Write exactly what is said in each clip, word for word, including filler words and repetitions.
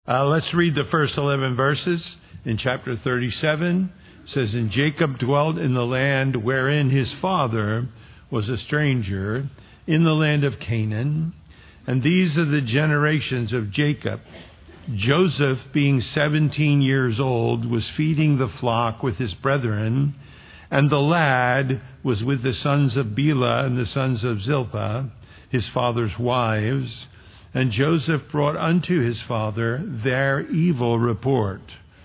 Uh, let's read the first eleven verses in chapter thirty-seven. It says, "And Jacob dwelt in the land wherein his father was a stranger, in the land of Canaan. And these are the generations of Jacob. Joseph, being seventeen years old, was feeding the flock with his brethren, and the lad was with the sons of Bela and the sons of Zilpah, his father's wives. And Joseph brought unto his father their evil report.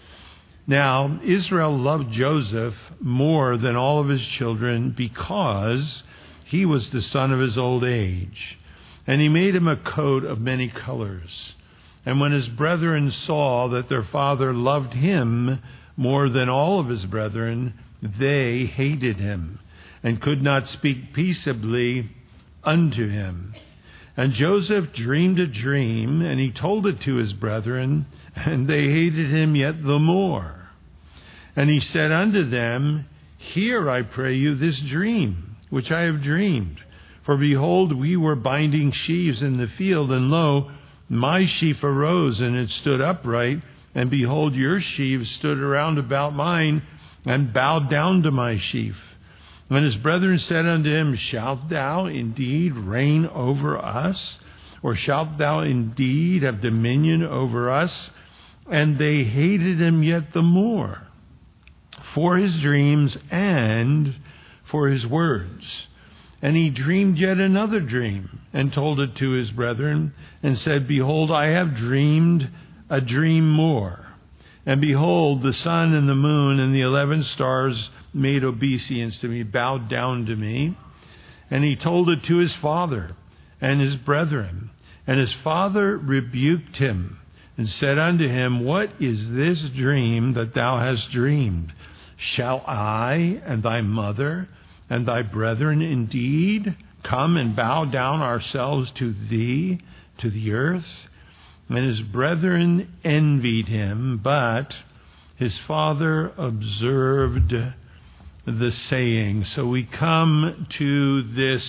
Now Israel loved Joseph more than all of his children, because he was the son of his old age. And he made him a coat of many colors. And when his brethren saw that their father loved him more than all of his brethren, they hated him, and could not speak peaceably unto him. And Joseph dreamed a dream, and he told it to his brethren, and they hated him yet the more. And he said unto them, Hear, I pray you, this dream, which I have dreamed. For behold, we were binding sheaves in the field, and lo, my sheaf arose, and it stood upright, and behold, your sheaves stood around about mine, and bowed down to my sheaf. And his brethren said unto him, Shalt thou indeed reign over us? Or shalt thou indeed have dominion over us? And they hated him yet the more, for his dreams and for his words. And he dreamed yet another dream, and told it to his brethren, and said, Behold, I have dreamed a dream more. And behold, the sun and the moon and the eleven stars made obeisance to me, bowed down to me. And he told it to his father and his brethren. And his father rebuked him, and said unto him, What is this dream that thou hast dreamed? Shall I and thy mother and thy brethren indeed come and bow down ourselves to thee, to the earth? And his brethren envied him, but his father observed the saying." So we come to this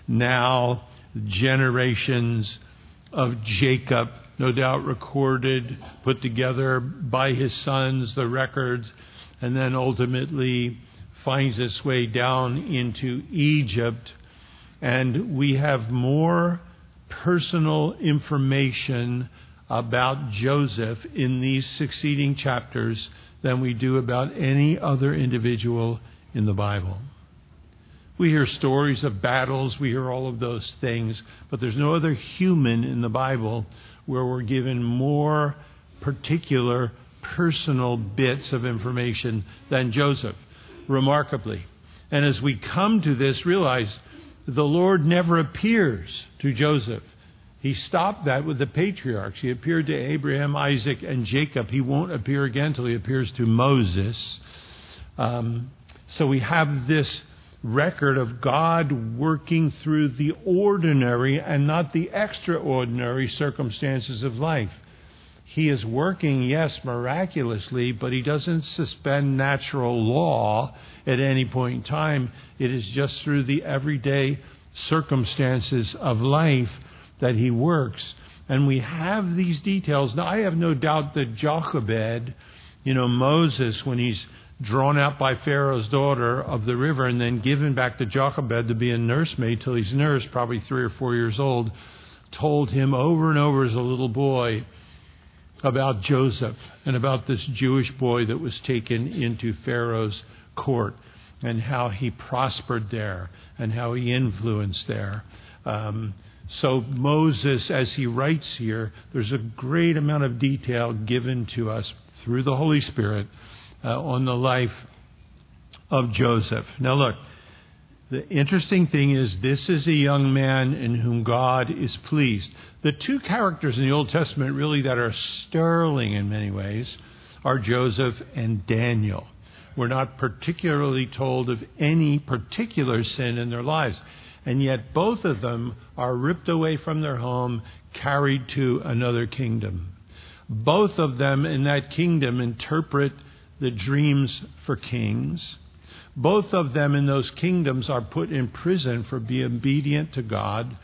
now generations of Jacob, no doubt recorded, put together by his sons, the records, and then ultimately finds its way down into Egypt. And we have more personal information about Joseph in these succeeding chapters than we do about any other individual in the Bible. We hear stories of battles, we hear all of those things, but there's no other human in the Bible where we're given more particular personal bits of information than Joseph, remarkably. And as we come to this, realize the Lord never appears to Joseph. He stopped that with the patriarchs. He appeared to Abraham, Isaac, and Jacob. He won't appear again until he appears to Moses. Um, so we have this record of God working through the ordinary and not the extraordinary circumstances of life. He is working, yes, miraculously, but he doesn't suspend natural law at any point in time. It is just through the everyday circumstances of life that he works. And we have these details. Now, I have no doubt that Jochebed, you know, Moses, when he's drawn out by Pharaoh's daughter of the river and then given back to Jochebed to be a nursemaid till he's nursed, probably three or four years old, told him over and over as a little boy about Joseph and about this Jewish boy that was taken into Pharaoh's court and how he prospered there and how he influenced there. Um, So Moses, as he writes here, there's a great amount of detail given to us through the Holy Spirit uh, on the life of Joseph. Now look, the interesting thing is this is a young man in whom God is pleased. The two characters in the Old Testament really that are sterling in many ways are Joseph and Daniel. We're not particularly told of any particular sin in their lives. And yet both of them are ripped away from their home, carried to another kingdom. Both of them in that kingdom interpret the dreams for kings. Both of them in those kingdoms are put in prison for being obedient to God.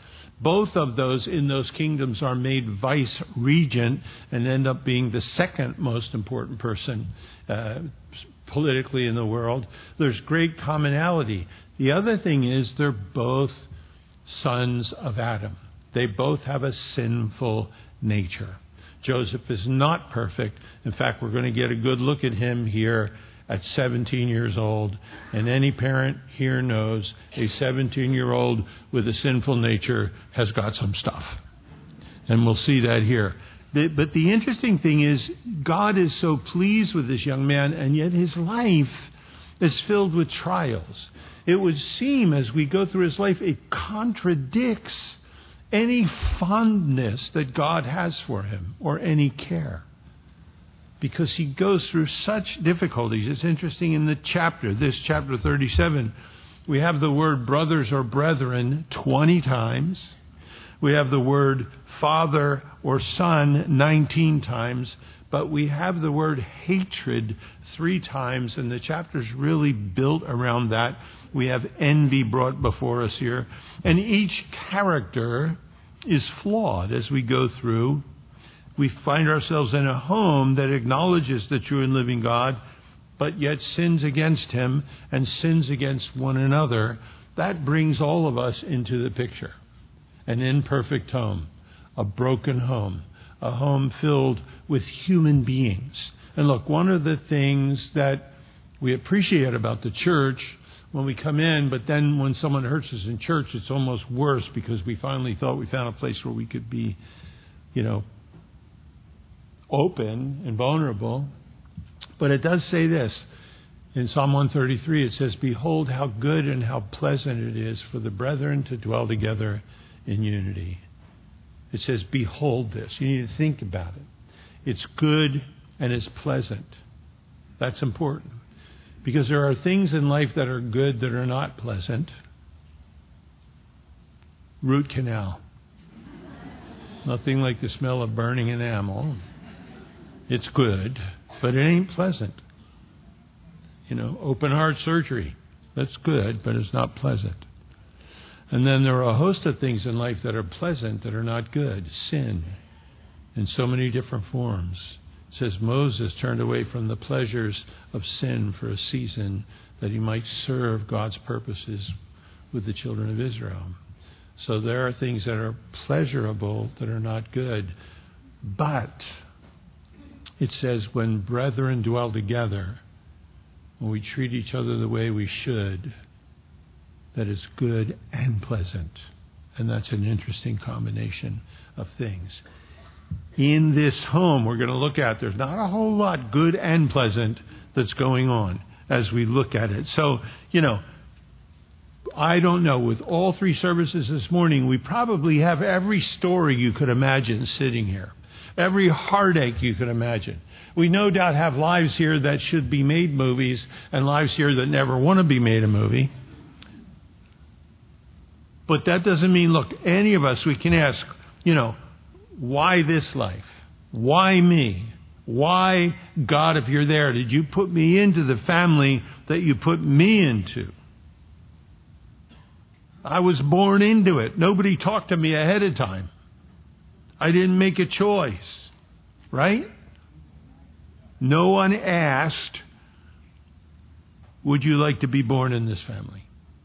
Both of those in those kingdoms are made vice regent and end up being the second most important person uh, politically in the world. There's great commonality. The other thing is they're both sons of Adam. They both have a sinful nature. Joseph is not perfect. In fact, we're going to get a good look at him here at seventeen years old. And any parent here knows a seventeen-year-old with a sinful nature has got some stuff. And we'll see that here. But the interesting thing is, God is so pleased with this young man, and yet his life is filled with trials. It would seem, as we go through his life, it contradicts any fondness that God has for him or any care, because he goes through such difficulties. It's interesting in the chapter, this chapter thirty-seven, we have the word brothers or brethren twenty times. We have the word father or son nineteen times, but we have the word hatred three times, and the chapter's really built around that. We have envy brought before us here, and each character is flawed as we go through. We find ourselves in a home that acknowledges the true and living God, but yet sins against him and sins against one another. That brings all of us into the picture. An imperfect home, a broken home, a home filled with human beings. And look, one of the things that we appreciate about the church when we come in, but then when someone hurts us in church, it's almost worse, because we finally thought we found a place where we could be, you know, open and vulnerable. But it does say this. In Psalm one thirty-three, it says, "Behold how good and how pleasant it is for the brethren to dwell together in unity." It says, behold this. You need to think about it. It's good and it's pleasant. That's important. Because there are things in life that are good that are not pleasant. Root canal. Nothing like the smell of burning enamel. It's good, but it ain't pleasant. You know, open heart surgery. That's good, but it's not pleasant. And then there are a host of things in life that are pleasant that are not good. Sin in so many different forms. It says Moses turned away from the pleasures of sin for a season that he might serve God's purposes with the children of Israel. So there are things that are pleasurable that are not good. But it says when brethren dwell together, when we treat each other the way we should, that is good and pleasant. And that's an interesting combination of things. In this home we're going to look at, there's not a whole lot good and pleasant that's going on as we look at it. So, you know, I don't know, with all three services this morning, we probably have every story you could imagine sitting here. Every heartache you could imagine. We no doubt have lives here that should be made movies and lives here that never want to be made a movie. But that doesn't mean, look, any of us, we can ask, you know, why this life? Why me? Why, God, if you're there, did you put me into the family that you put me into? I was born into it. Nobody talked to me ahead of time. I didn't make a choice, right? No one asked, would you like to be born in this family?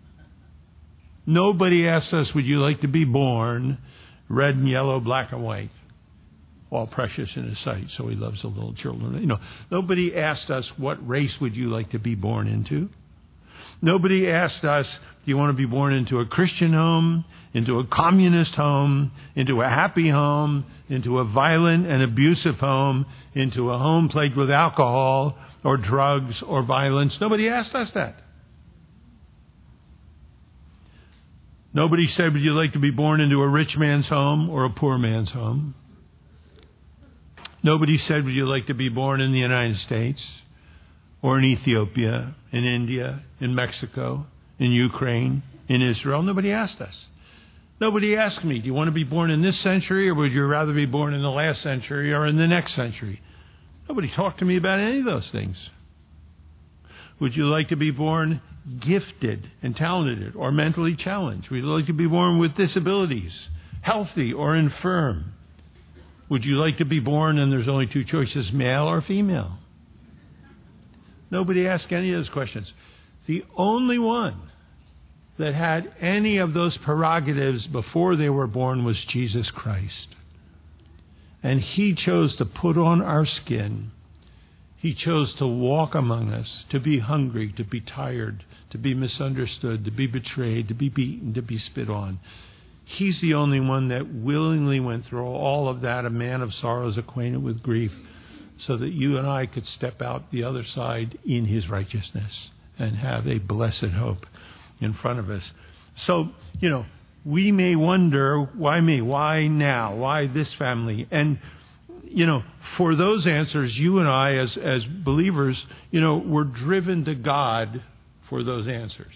Nobody asked us, would you like to be born red and yellow, black and white, all precious in his sight, so he loves the little children. You know, nobody asked us, what race would you like to be born into? Nobody asked us, do you want to be born into a Christian home, into a communist home, into a happy home, into a violent and abusive home, into a home plagued with alcohol or drugs or violence? Nobody asked us that. Nobody said, would you like to be born into a rich man's home or a poor man's home? Nobody said, would you like to be born in the United States or in Ethiopia, in India, in Mexico, in Ukraine, in Israel? Nobody asked us. Nobody asked me, do you want to be born in this century or would you rather be born in the last century or in the next century? Nobody talked to me about any of those things. Would you like to be born gifted and talented or mentally challenged? Would you like to be born with disabilities? healthy or infirm? Would you like to be born and there's only two choices, male or female? Nobody asked any of those questions. The only one that had any of those prerogatives before they were born was Jesus Christ. And He chose to put on our skin. He chose to walk among us, to be hungry, to be tired, to be misunderstood, to be betrayed, to be beaten, to be spit on. He's the only one that willingly went through all of that, a man of sorrows, acquainted with grief, so that you and I could step out the other side in His righteousness and have a blessed hope in front of us. So, you know, we may wonder, why me? Why now? Why this family? And, you know, for those answers, you and I as, as believers, you know, we're driven to God for those answers.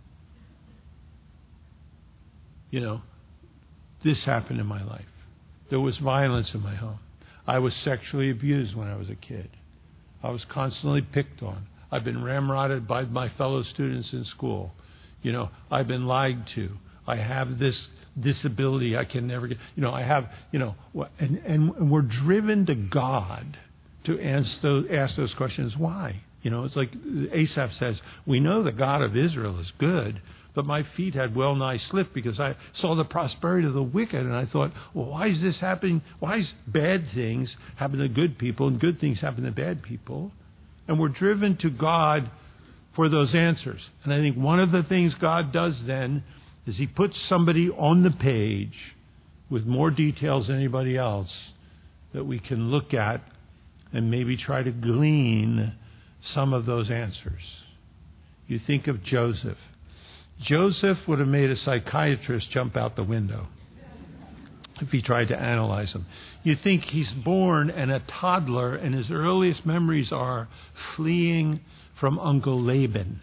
You know, this happened in my life. There was violence in my home. I was sexually abused when I was a kid. I was constantly picked on. I've been ramrodded by my fellow students in school. You know, I've been lied to. I have this disability I can never get. You know, I have, you know, and, and we're driven to God to ask those, ask those questions. Why? You know, it's like Asaph says, we know the God of Israel is good, but my feet had well nigh slipped because I saw the prosperity of the wicked, and I thought, well, why is this happening? Why is bad things happen to good people and good things happen to bad people? And we're driven to God for those answers. And I think one of the things God does then is He puts somebody on the page with more details than anybody else that we can look at and maybe try to glean some of those answers. You think of Joseph. Joseph would have made a psychiatrist jump out the window if he tried to analyze him. You think he's born and a toddler, and his earliest memories are fleeing from Uncle Laban.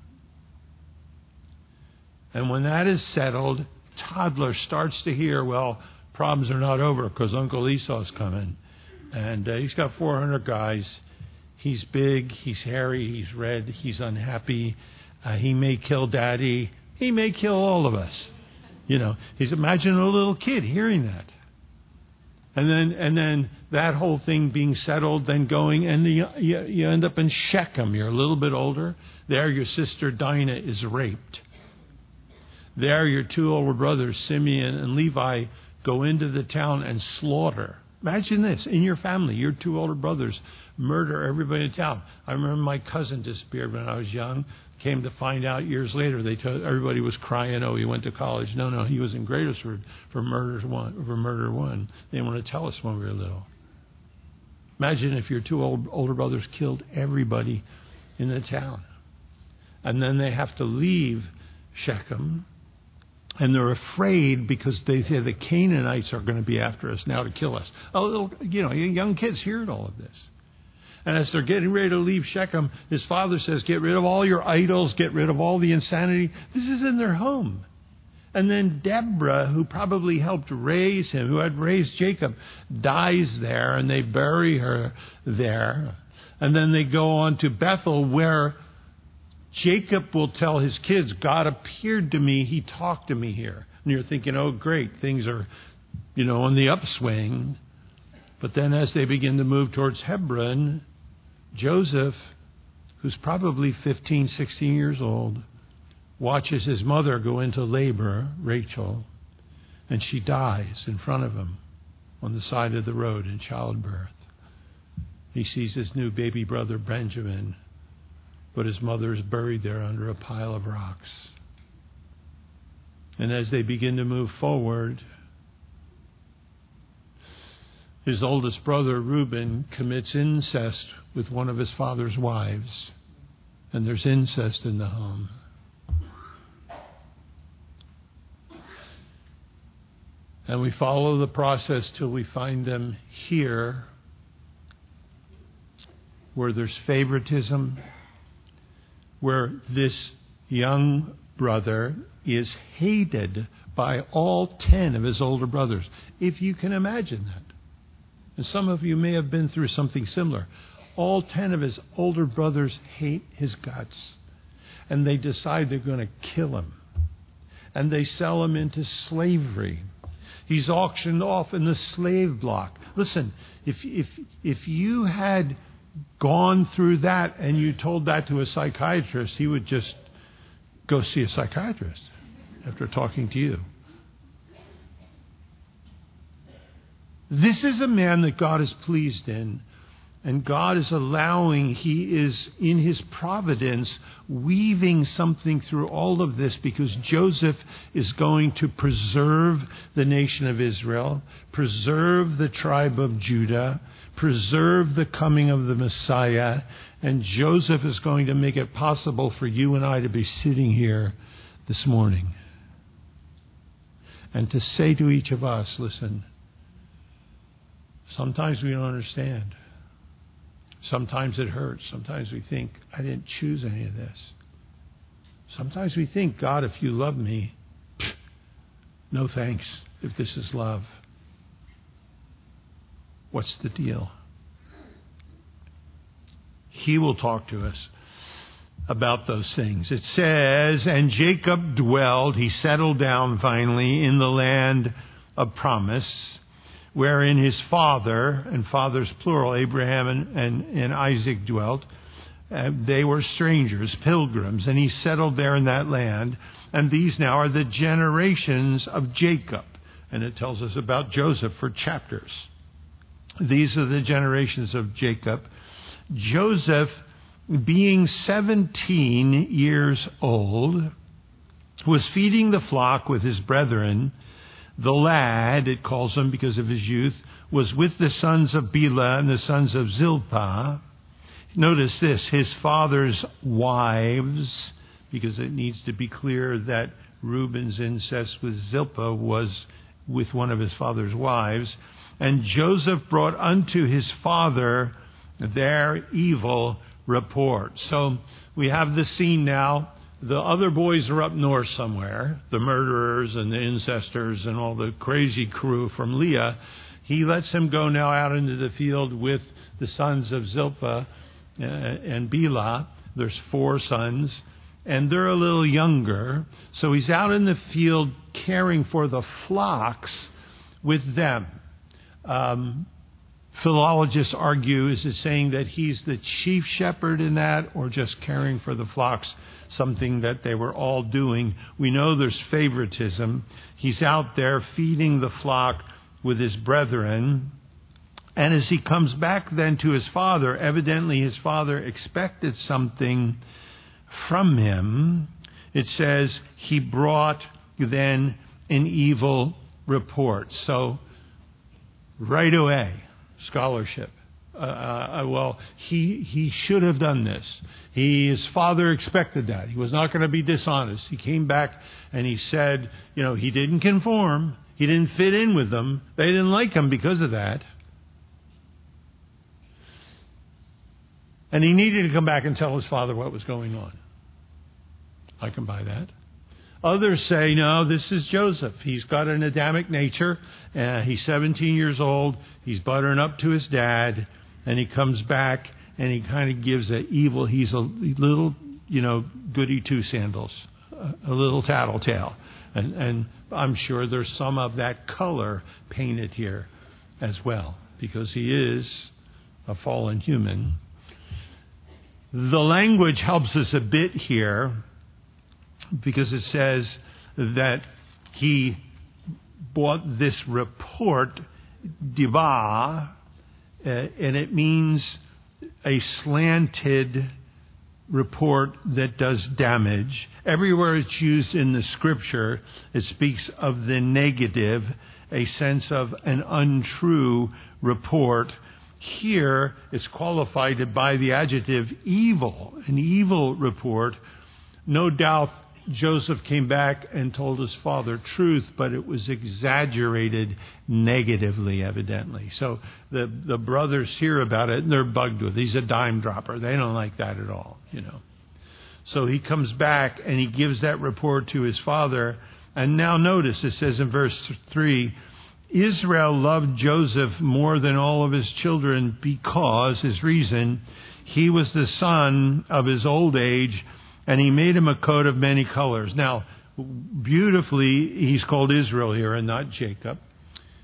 And when that is settled, toddler starts to hear, well, problems are not over because Uncle Esau's coming. And uh, he's got four hundred guys. He's big, he's hairy, he's red, he's unhappy. Uh, he may kill Daddy. He may kill all of us. You know, he's imagining a little kid hearing that. And then and then that whole thing being settled, then going, and you, you, you end up in Shechem. You're a little bit older. There your sister Dinah is raped. There your two older brothers, Simeon and Levi, go into the town and slaughter. Imagine this, in your family, your two older brothers murder everybody in town. I remember my cousin disappeared when I was young. Came to find out years later, they told, everybody was crying, oh, he went to college. No, no, he was in Greatersford for murder one. For murder one. They didn't want to tell us when we were little. Imagine if your two old, older brothers killed everybody in the town. And then they have to leave Shechem. And they're afraid because they say the Canaanites are going to be after us now to kill us. Oh, little, you know, young kids hearing all of this. And as they're getting ready to leave Shechem, his father says, get rid of all your idols, get rid of all the insanity. This is in their home. And then Deborah, who probably helped raise him, who had raised Jacob, dies there, and they bury her there. And then they go on to Bethel, where Jacob will tell his kids, God appeared to me, He talked to me here. And you're thinking, oh, great, things are, you know, on the upswing. But then as they begin to move towards Hebron, Joseph, who's probably fifteen, sixteen years old, watches his mother go into labor, Rachel, and she dies in front of him on the side of the road in childbirth. He sees his new baby brother Benjamin, but his mother is buried there under a pile of rocks. And as they begin to move forward, his oldest brother, Reuben, commits incest with one of his father's wives. And there's incest in the home. And we follow the process till we find them here, where there's favoritism, where this young brother is hated by all ten of his older brothers. If you can imagine that. And some of you may have been through something similar. All ten of his older brothers hate his guts. And they decide they're going to kill him. And they sell him into slavery. He's auctioned off in the slave block. Listen, if if if you had gone through that and you told that to a psychiatrist, he would just go see a psychiatrist after talking to you. This is a man that God is pleased in, and God is allowing, He is in His providence weaving something through all of this, because Joseph is going to preserve the nation of Israel, preserve the tribe of Judah, preserve the coming of the Messiah, and Joseph is going to make it possible for you and I to be sitting here this morning and to say to each of us, listen, sometimes we don't understand. Sometimes it hurts. Sometimes we think, I didn't choose any of this. Sometimes we think, God, if you love me, no thanks if this is love. What's the deal? He will talk to us about those things. It says, and Jacob dwelled, he settled down finally in the land of promise, wherein his father, and fathers plural, Abraham and, and, and Isaac dwelt. Uh, they were strangers, pilgrims, and he settled there in that land. And these now are the generations of Jacob. And it tells us about Joseph for chapters. These are the generations of Jacob. Joseph, being seventeen years old, was feeding the flock with his brethren. The lad, it calls him because of his youth, was with the sons of Bela and the sons of Zilpah. Notice this, his father's wives, because it needs to be clear that Reuben's incest with Zilpah was with one of his father's wives. And Joseph brought unto his father their evil report. So we have the scene now. The other boys are up north somewhere, the murderers and the incestors and all the crazy crew from Leah. He lets them go now out into the field with the sons of Zilpah and Bela. There's four sons, and they're a little younger. So he's out in the field caring for the flocks with them. Um, philologists argue, is it saying that he's the chief shepherd in that, or just caring for the flocks, something that they were all doing? We know there's favoritism. He's out there feeding the flock with his brethren. And as he comes back then to his father, evidently his father expected something from him. It says he brought then an evil report. So right away, scholarship. Uh, uh, well, he he should have done this. He, his father expected that. He was not going to be dishonest. He came back and he said, you know, he didn't conform. He didn't fit in with them. They didn't like him because of that. And he needed to come back and tell his father what was going on. I can buy that. Others say, no, this is Joseph. He's got an Adamic nature. Uh, he's seventeen years old. He's buttering up to his dad. And he comes back and he kind of gives a evil, he's a little, you know, goody two sandals, a little tattletale. And, and I'm sure there's some of that color painted here as well, because he is a fallen human. The language helps us a bit here, because it says that he bought this report, divah, uh, and it means a slanted report that does damage. Everywhere it's used in the Scripture, it speaks of the negative, a sense of an untrue report. Here, it's qualified by the adjective evil, an evil report. No doubt Joseph came back and told his father truth, but it was exaggerated negatively, evidently. So the, the brothers hear about it and they're bugged with it. He's a dime dropper. They don't like that at all, you know. So he comes back and he gives that report to his father. And now notice, it says in verse three, Israel loved Joseph more than all of his children because, his reason, he was the son of his old age, and he made him a coat of many colors. Now, beautifully, he's called Israel here and not Jacob.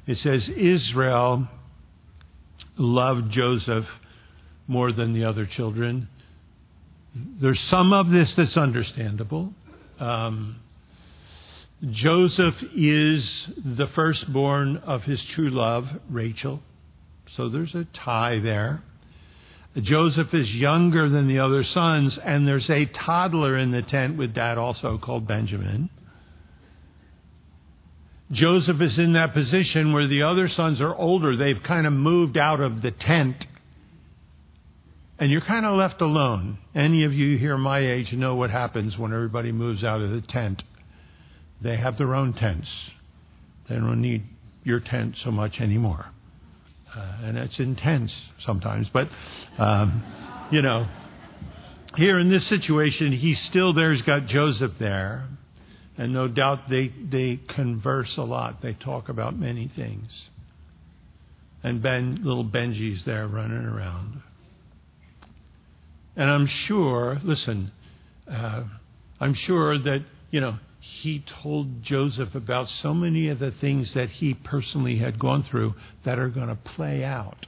It says Israel loved Joseph more than the other children. There's some of this that's understandable. Um, Joseph is the firstborn of his true love, Rachel. So there's a tie there. Joseph is younger than the other sons, and there's a toddler in the tent with dad also called Benjamin. Joseph is in that position where the other sons are older. They've kind of moved out of the tent. And you're kind of left alone. Any of you here my age know what happens when everybody moves out of the tent. They have their own tents. They don't need your tent so much anymore. Uh, and it's intense sometimes. But, um, you know, here in this situation, he's still there. He's got Joseph there. And no doubt they, they converse a lot. They talk about many things. And Ben, little Benji's there running around. And I'm sure, listen, uh, I'm sure that, you know, he told Joseph about so many of the things that he personally had gone through that are going to play out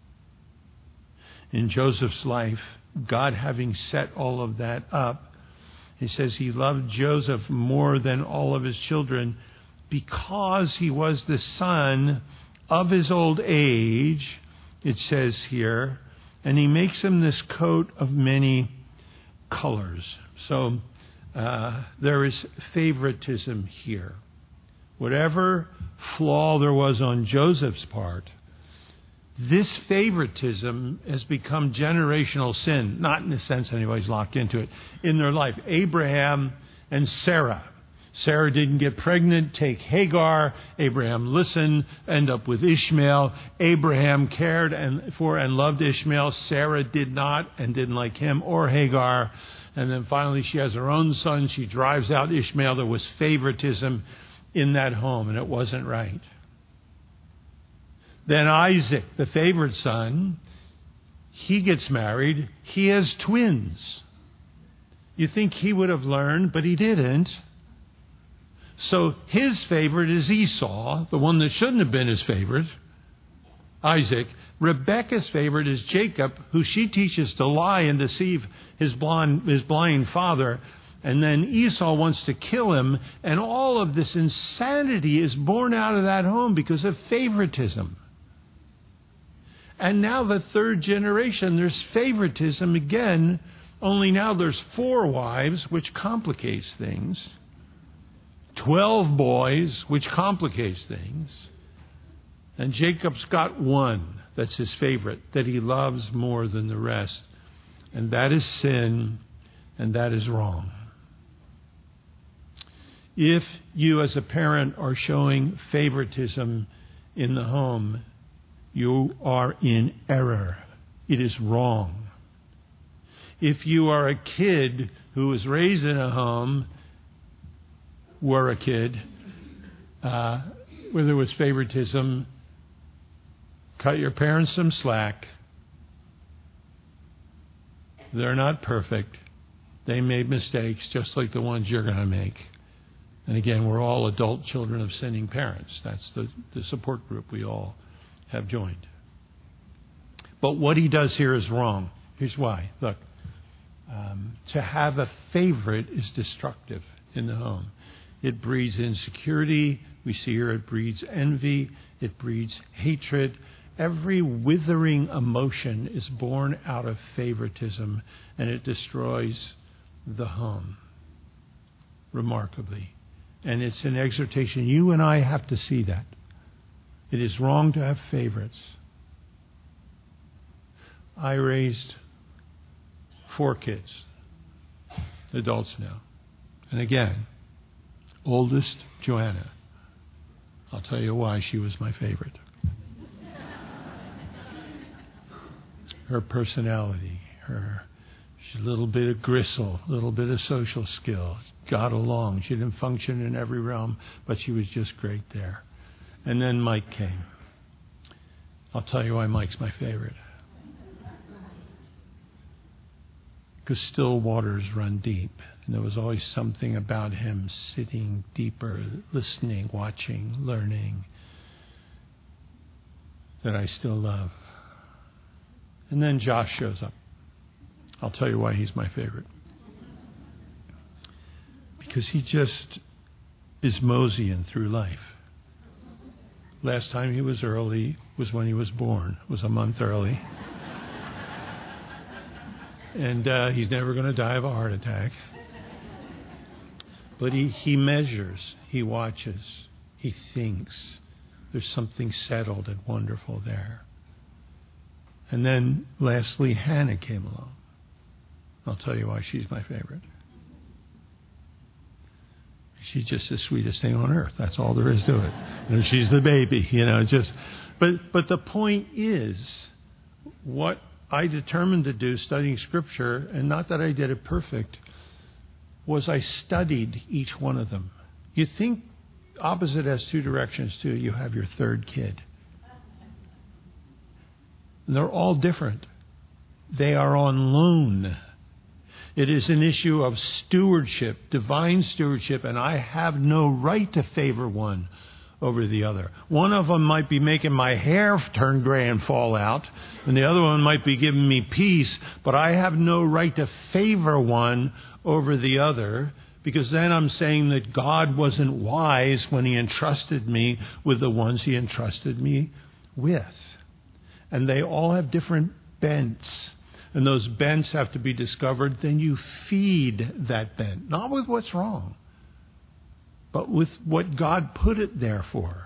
in Joseph's life. God having set all of that up, he says he loved Joseph more than all of his children because he was the son of his old age, it says here, and he makes him this coat of many colors. So uh, there is favoritism here. Whatever flaw there was on Joseph's part, this favoritism has become generational sin, not in the sense anybody's locked into it, in their life. Abraham and Sarah. Sarah didn't get pregnant, take Hagar. Abraham listened, end up with Ishmael. Abraham cared and for and loved Ishmael. Sarah did not and didn't like him or Hagar. And then finally she has her own son. She drives out Ishmael. There was favoritism in that home, and it wasn't right. Then Isaac, the favored son, he gets married. He has twins. You think he would have learned, but he didn't. So his favorite is Esau, the one that shouldn't have been his favorite, Isaac. Rebekah's favorite is Jacob, who she teaches to lie and deceive his blind, his blind father. And then Esau wants to kill him. And all of this insanity is born out of that home because of favoritism. And now the third generation, there's favoritism again, only now there's four wives, which complicates things. Twelve boys, which complicates things. And Jacob's got one that's his favorite, that he loves more than the rest. And that is sin, and that is wrong. If you as a parent are showing favoritism in the home, you are in error. It is wrong. If you are a kid who was raised in a home, were a kid, uh, where there was favoritism, cut your parents some slack. They're not perfect. They made mistakes just like the ones you're going to make. And again, we're all adult children of sinning parents. That's the, the support group we all have joined. But what he does here is wrong. Here's why. Look, um, to have a favorite is destructive in the home. It breeds insecurity. We see here it breeds envy. It breeds hatred. Every withering emotion is born out of favoritism, and it destroys the home remarkably. And it's an exhortation. You and I have to see that. It is wrong to have favorites. I raised four kids, adults now. And again, oldest, Joanna. I'll tell you why she was my favorite. Her personality, her she's a little bit of gristle, a little bit of social skill, got along. She didn't function in every realm, but she was just great there. And then Mike came. I'll tell you why Mike's my favorite. Because still waters run deep. And there was always something about him sitting deeper, listening, watching, learning. that I still love. And then Josh shows up. I'll tell you why he's my favorite. Because he just is moseying through life. Last time he was early was when he was born. It was a month early. And uh, he's never going to die of a heart attack. But he, he measures, he watches, he thinks. There's something settled and wonderful there. And then lastly, Hannah came along. I'll tell you why she's my favorite. She's just the sweetest thing on earth. That's all there is to it. You know, she's the baby, you know, just, but, but the point is, what I determined to do studying Scripture, and not that I did it perfect, was I studied each one of them. You think opposite has two directions too. You have your third kid. And they're all different. They are on loan. It is an issue of stewardship, divine stewardship, and I have no right to favor one over the other. One of them might be making my hair turn gray and fall out, and the other one might be giving me peace, but I have no right to favor one over the other, because then I'm saying that God wasn't wise when He entrusted me with the ones He entrusted me with. And they all have different bents. And those bents have to be discovered. Then you feed that bent. Not with what's wrong, but with what God put it there for.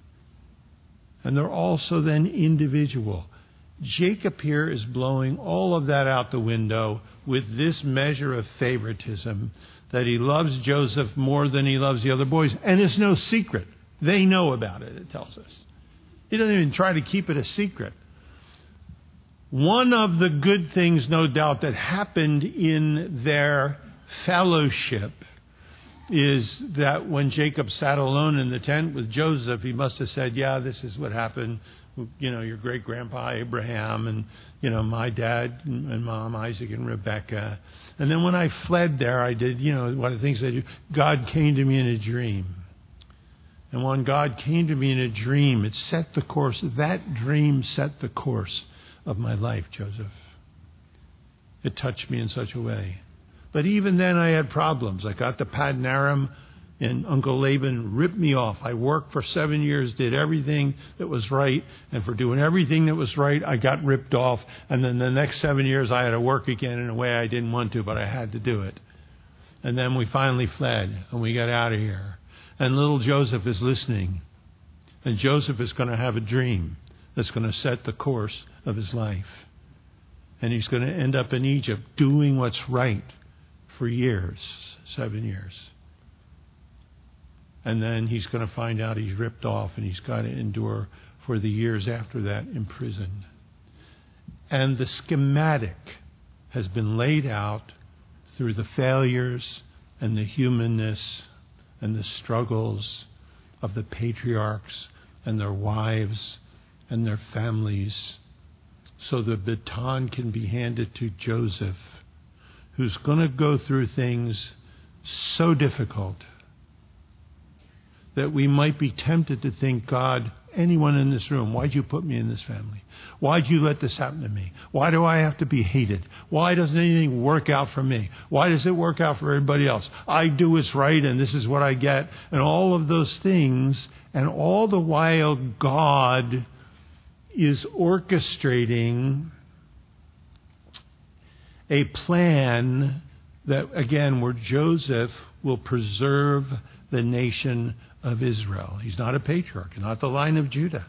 And they're also then individual. Jacob here is blowing all of that out the window with this measure of favoritism, that he loves Joseph more than he loves the other boys. And it's no secret. They know about it, it tells us. He doesn't even try to keep it a secret. One of the good things, no doubt, that happened in their fellowship is that when Jacob sat alone in the tent with Joseph, he must have said, yeah, this is what happened. You know, your great-grandpa Abraham and, you know, my dad and mom, Isaac and Rebekah. And then when I fled there, I did, you know, one of the things I do, God came to me in a dream. And when God came to me in a dream, it set the course. That dream set the course of my life, Joseph. It touched me in such a way. But even then I had problems. I got to Paddan Aram and Uncle Laban ripped me off. I worked for seven years, did everything that was right, and for doing everything that was right, I got ripped off. And then the next seven years I had to work again in a way I didn't want to, but I had to do it. And then we finally fled and we got out of here. And little Joseph is listening. And Joseph is going to have a dream that's going to set the course of his life. And he's going to end up in Egypt doing what's right for years, seven years. And then he's going to find out he's ripped off and he's got to endure for the years after that in prison. And the schematic has been laid out through the failures and the humanness and the struggles of the patriarchs and their wives and their families, so the baton can be handed to Joseph, who's going to go through things so difficult that we might be tempted to think, God, anyone in this room, why'd you put me in this family? Why'd you let this happen to me? Why do I have to be hated? Why doesn't anything work out for me? Why does it work out for everybody else? I do what's right and this is what I get. And all of those things, and all the while God is orchestrating a plan that, again, where Joseph will preserve the nation of Israel. He's not a patriarch, not the line of Judah.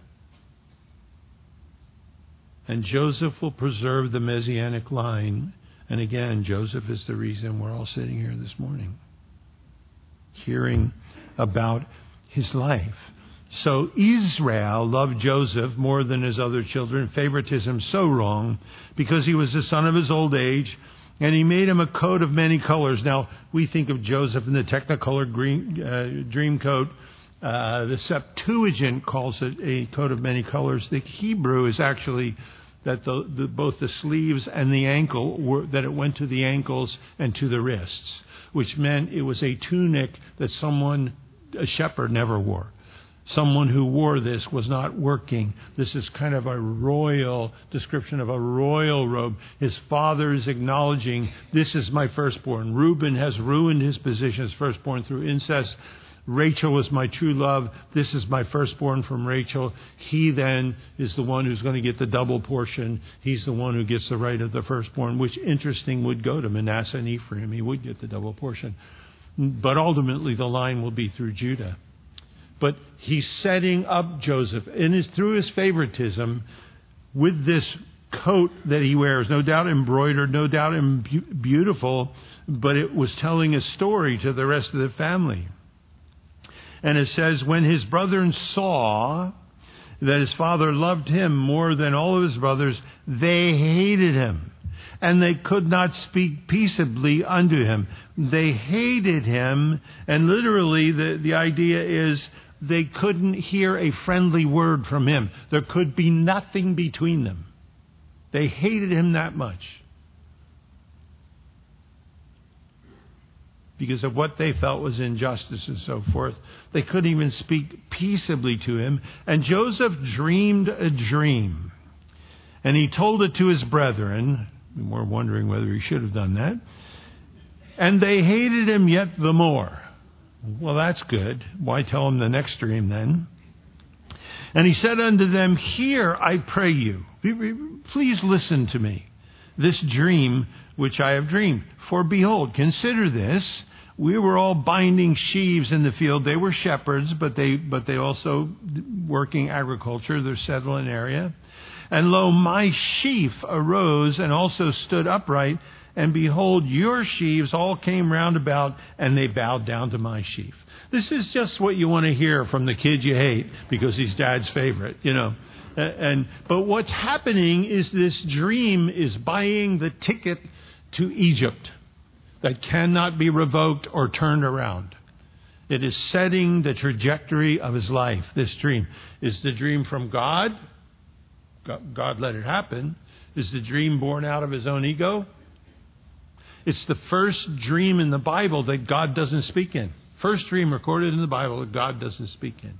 And Joseph will preserve the Messianic line. And again, Joseph is the reason we're all sitting here this morning, hearing about his life. So Israel loved Joseph more than his other children. Favoritism so wrong, because he was the son of his old age, and he made him a coat of many colors. Now, we think of Joseph in the Technicolor green, uh, dream coat. Uh, the Septuagint calls it a coat of many colors. The Hebrew is actually that the, the, both the sleeves and the ankle, were, that it went to the ankles and to the wrists, which meant it was a tunic that someone, a shepherd, never wore. Someone who wore this was not working. This is kind of a royal description of a royal robe. His father is acknowledging, this is my firstborn. Reuben has ruined his position as firstborn through incest. Rachel was my true love. This is my firstborn from Rachel. He then is the one who's going to get the double portion. He's the one who gets the right of the firstborn, which, interesting, would go to Manasseh and Ephraim. He would get the double portion. But ultimately the line will be through Judah. But he's setting up Joseph, and it's through his favoritism with this coat that he wears, no doubt embroidered, no doubt beautiful, but it was telling a story to the rest of the family. And it says, when his brethren saw that his father loved him more than all of his brothers, they hated him, and they could not speak peaceably unto him. They hated him, and literally the, the idea is they couldn't hear a friendly word from him. There could be nothing between them. They hated him that much because of what they felt was injustice and so forth. They couldn't even speak peaceably to him. And Joseph dreamed a dream, and he told it to his brethren. We're wondering whether he should have done that. And they hated him yet the more. Well, that's good. Why tell him the next dream then? And he said unto them, hear, I pray you, please listen to me, this dream which I have dreamed. For behold, consider this, we were all binding sheaves in the field. They were shepherds, but they but they also working agriculture, their settling area. And lo, my sheaf arose and also stood upright. And behold, your sheaves all came round about, and they bowed down to my sheaf. This is just what you want to hear from the kid you hate because he's dad's favorite, you know. And but what's happening is this dream is buying the ticket to Egypt that cannot be revoked or turned around. It is setting the trajectory of his life. This dream is the dream from God. God let it happen. Is the dream born out of his own ego? It's the first dream in the Bible that God doesn't speak in. First dream recorded in the Bible that God doesn't speak in.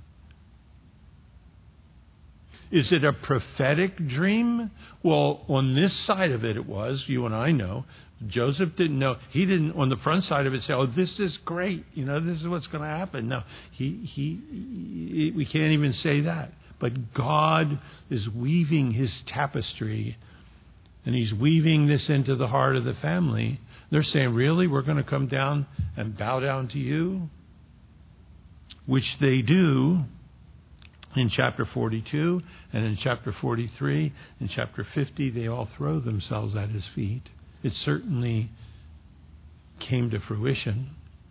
Is it a prophetic dream? Well, on this side of it, it was. You and I know. Joseph didn't know. He didn't, on the front side of it, say, oh, this is great. You know, this is what's going to happen. No, he, he, he, we can't even say that. But God is weaving his tapestry, and he's weaving this into the heart of the family. They're saying, really? We're going to come down and bow down to you? Which they do in chapter forty-two and in chapter forty-three. In chapter fifty, they all throw themselves at his feet. It certainly came to fruition.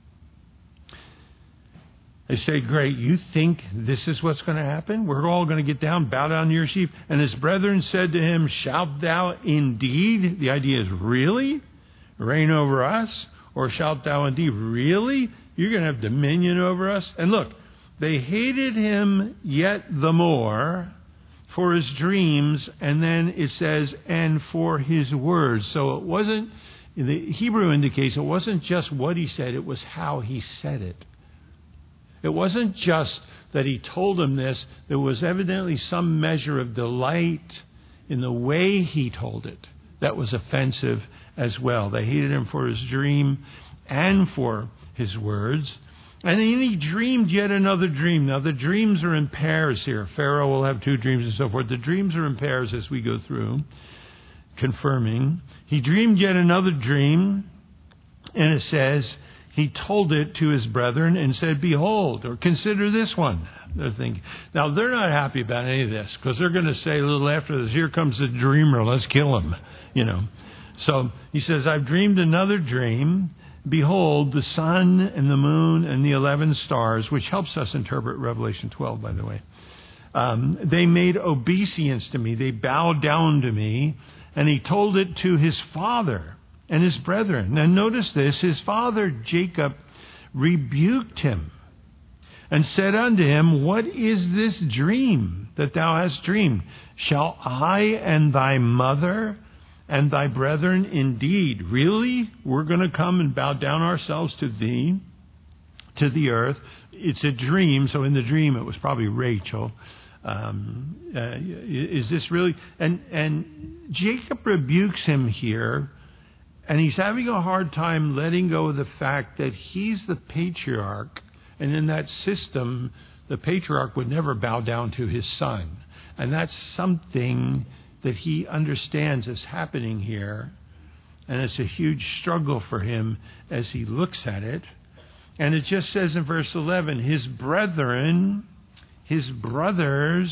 They say, great, you think this is what's going to happen? We're all going to get down, bow down to your sheep. And his brethren said to him, shalt thou indeed, the idea is really, reign over us? Or shalt thou indeed really? You're going to have dominion over us? And look, they hated him yet the more for his dreams, and then it says, and for his words. So it wasn't, the Hebrew indicates it wasn't just what he said, it was how he said it. It wasn't just that he told them this. There was evidently some measure of delight in the way he told it that was offensive as well. They hated him for his dream and for his words. And then he dreamed yet another dream. Now, the dreams are in pairs here. Pharaoh will have two dreams and so forth. The dreams are in pairs as we go through, confirming. He dreamed yet another dream, and it says, he told it to his brethren and said, behold, or consider this one. They're thinking, now, they're not happy about any of this because they're going to say a little after this, here comes the dreamer, let's kill him, you know. So he says, I've dreamed another dream. Behold, the sun and the moon and the eleven stars, which helps us interpret Revelation twelve, by the way. Um, they made obeisance to me. They bowed down to me. And he told it to his father and his brethren. Now notice this. His father, Jacob, rebuked him and said unto him, what is this dream that thou hast dreamed? Shall I and thy mother and thy brethren indeed, really, we're going to come and bow down ourselves to thee? to the earth. It's a dream, so in the dream it was probably Rachel. Um, uh, is this really? And and Jacob rebukes him here, and he's having a hard time letting go of the fact that he's the patriarch, and in that system, the patriarch would never bow down to his son. And that's something that he understands is happening here. And it's a huge struggle for him as he looks at it. And it just says in verse eleven, his brethren, his brothers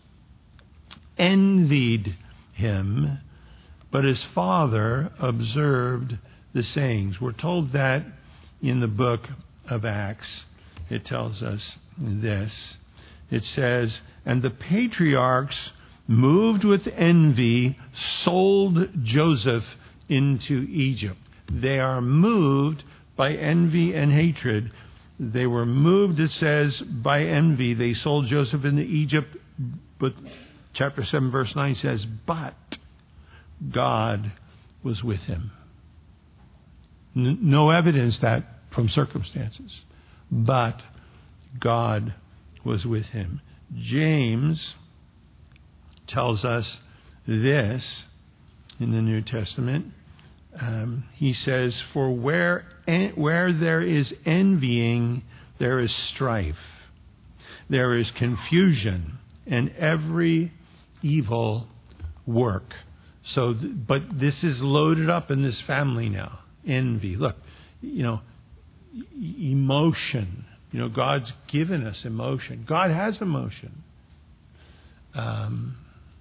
envied him, but his father observed the sayings. We're told that in the book of Acts. It tells us this. It says, and the patriarchs, moved with envy, sold Joseph into Egypt. They are moved by envy and hatred. They were moved, it says, by envy. They sold Joseph into Egypt. But chapter seven, verse nine says, but God was with him. N- no evidence that from circumstances. But God was with him. James tells us this in the New Testament. Um, he says, for where, en- where there is envying, there is strife. There is confusion and every evil work. So, th- but this is loaded up in this family now. Envy. Look, you know, e- emotion. You know, God's given us emotion. God has emotion. Um,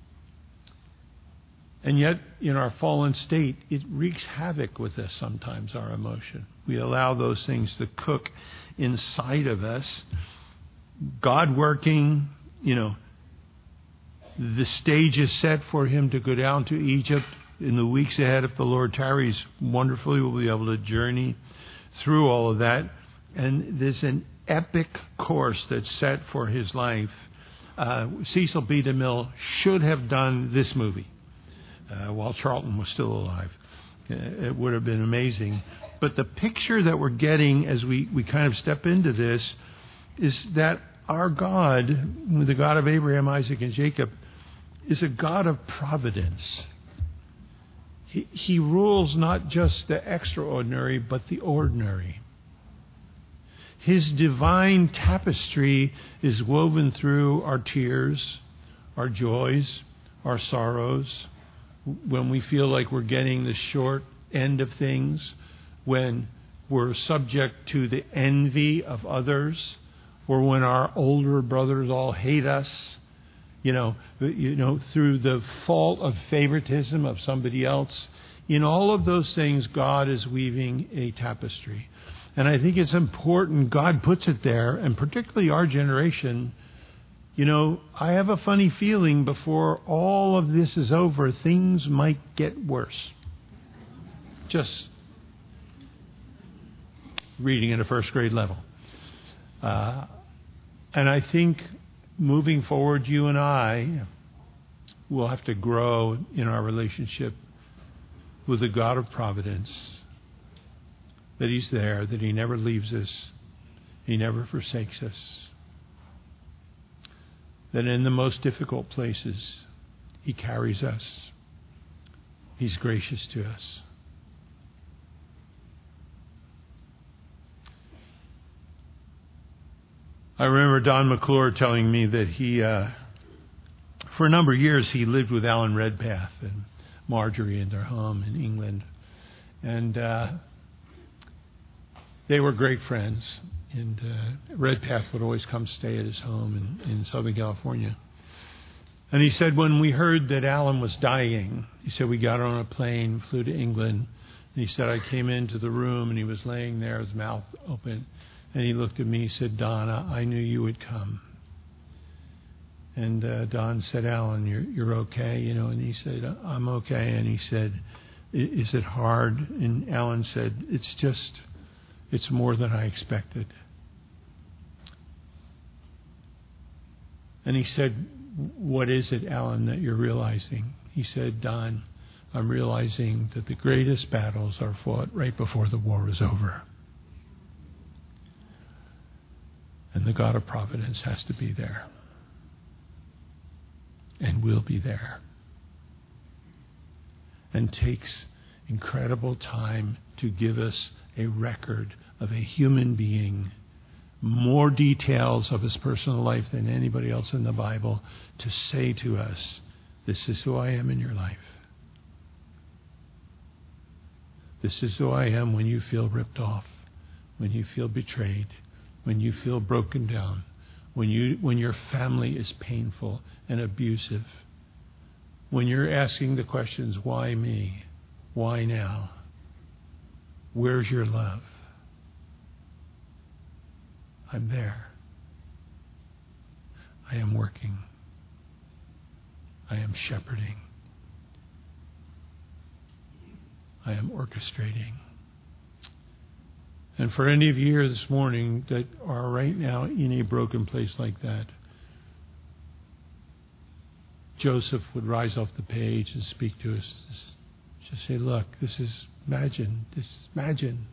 and yet, in our fallen state, it wreaks havoc with us sometimes, our emotion. We allow those things to cook inside of us. God working, you know, the stage is set for him to go down to Egypt in the weeks ahead. If the Lord tarries wonderfully, we'll be able to journey through all of that. And there's an epic course that's set for his life. Uh, Cecil B. DeMille should have done this movie uh, while Charlton was still alive. Uh, it would have been amazing. But the picture that we're getting as we, we kind of step into this is that our God, the God of Abraham, Isaac, and Jacob, is a God of providence. He, he rules not just the extraordinary, but the ordinary. His divine tapestry is woven through our tears, our joys, our sorrows, when we feel like we're getting the short end of things, when we're subject to the envy of others, or when our older brothers all hate us, you know, you know, through the fault of favoritism of somebody else. In all of those things, God is weaving a tapestry. And I think it's important God puts it there, and particularly our generation. You know, I have a funny feeling before all of this is over, things might get worse. Just reading at a first grade level. Uh, and I think moving forward, you and I will have to grow in our relationship with the God of providence. That he's there, that he never leaves us, he never forsakes us. That in the most difficult places, he carries us. He's gracious to us. I remember Don McClure telling me that he, uh, for a number of years, he lived with Alan Redpath and Marjorie in their home in England. And uh, they were great friends. And uh, Redpath would always come stay at his home in, in Southern California. And he said when we heard that Alan was dying, he said we got on a plane, flew to England. And he said I came into the room and he was laying there, his mouth open. And he looked at me, he said, Don, I knew you would come. And uh, Don said, Alan, you're, you're okay, you know. And he said, I'm okay. And he said, is it hard? And Alan said, it's just, it's more than I expected. And he said, what is it, Alan, that you're realizing? He said, Don, I'm realizing that the greatest battles are fought right before the war is over. And the God of providence has to be there. And will be there. And takes incredible time to give us a record of a human being, more details of his personal life than anybody else in the Bible, to say to us, this is who I am in your life. This is who I am when you feel ripped off, when you feel betrayed, when you feel broken down, when you when your family is painful and abusive, when you're asking the questions, why me? Why now? Where's your love? I'm there. I am working. I am shepherding. I am orchestrating. And for any of you here this morning that are right now in a broken place like that, Joseph would rise off the page and speak to us. Just say, look, this is, imagine, this is, imagine.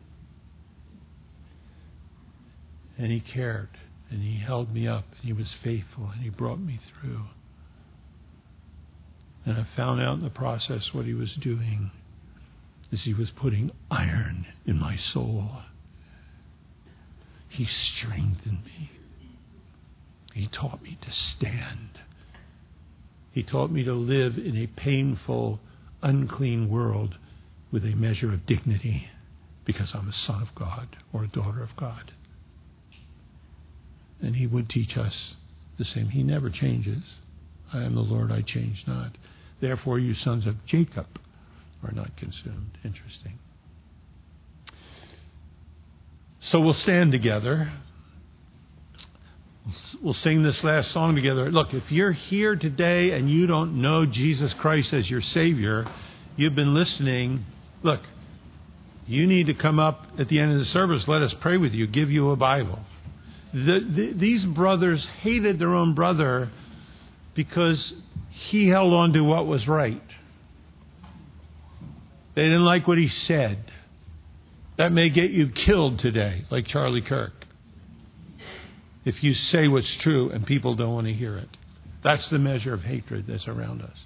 And he cared, and he held me up, and he was faithful, and he brought me through. And I found out in the process what he was doing is he was putting iron in my soul. He strengthened me. He taught me to stand. He taught me to live in a painful, unclean world with a measure of dignity because I'm a son of God or a daughter of God. And he would teach us the same. He never changes. I am the Lord, I change not. Therefore, you sons of Jacob are not consumed. Interesting. So we'll stand together. We'll sing this last song together. Look, if you're here today and you don't know Jesus Christ as your Savior, you've been listening. Look, you need to come up at the end of the service. Let us pray with you, give you a Bible. The, the, these brothers hated their own brother because he held on to what was right. They didn't like what he said. That may get you killed today, like Charlie Kirk, if you say what's true and people don't want to hear it. That's the measure of hatred that's around us.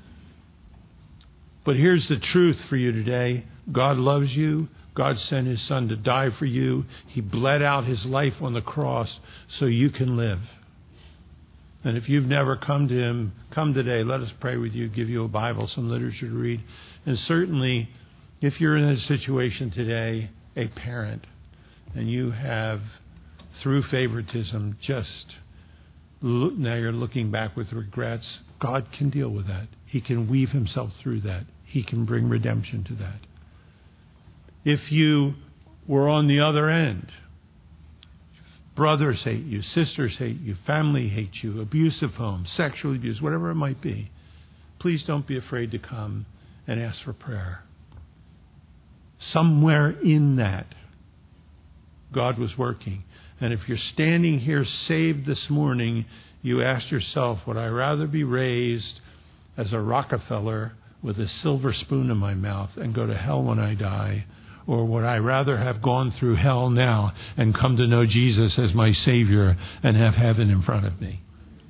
But here's the truth for you today. God loves you. God sent His Son to die for you. He bled out His life on the cross so you can live. And if you've never come to Him, come today. Let us pray with you, give you a Bible, some literature to read. And certainly, if you're in a situation today, a parent, and you have, through favoritism, just look, now you're looking back with regrets, God can deal with that. He can weave Himself through that. He can bring redemption to that. If you were on the other end, brothers hate you, sisters hate you, family hates you, abusive homes, sexual abuse, whatever it might be, please don't be afraid to come and ask for prayer. Somewhere in that, God was working. And if you're standing here saved this morning, you ask yourself, would I rather be raised as a Rockefeller with a silver spoon in my mouth and go to hell when I die? Or would I rather have gone through hell now and come to know Jesus as my Savior and have heaven in front of me?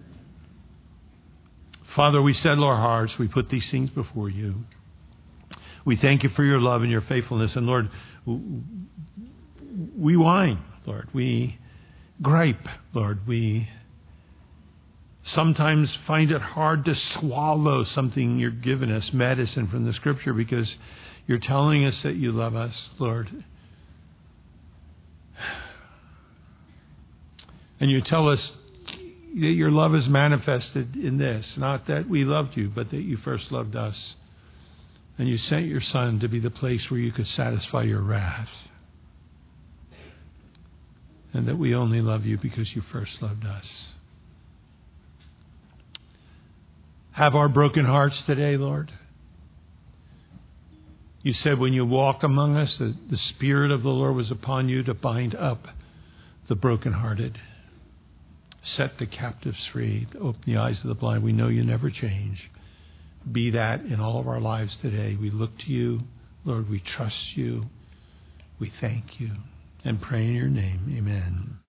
Father, we settle our hearts. We put these things before you. We thank you for your love and your faithfulness. And Lord, we whine, Lord. We gripe, Lord. We sometimes find it hard to swallow something you're giving us, medicine from the Scripture, because you're telling us that you love us, Lord. And you tell us that your love is manifested in this, not that we loved you, but that you first loved us. And you sent your Son to be the place where you could satisfy your wrath. And that we only love you because you first loved us. Have our broken hearts today, Lord. You said when you walk among us, that the Spirit of the Lord was upon you to bind up the brokenhearted, set the captives free, open the eyes of the blind. We know you never change. Be that in all of our lives today. We look to you, Lord. We trust you. We thank you and pray in your name. Amen.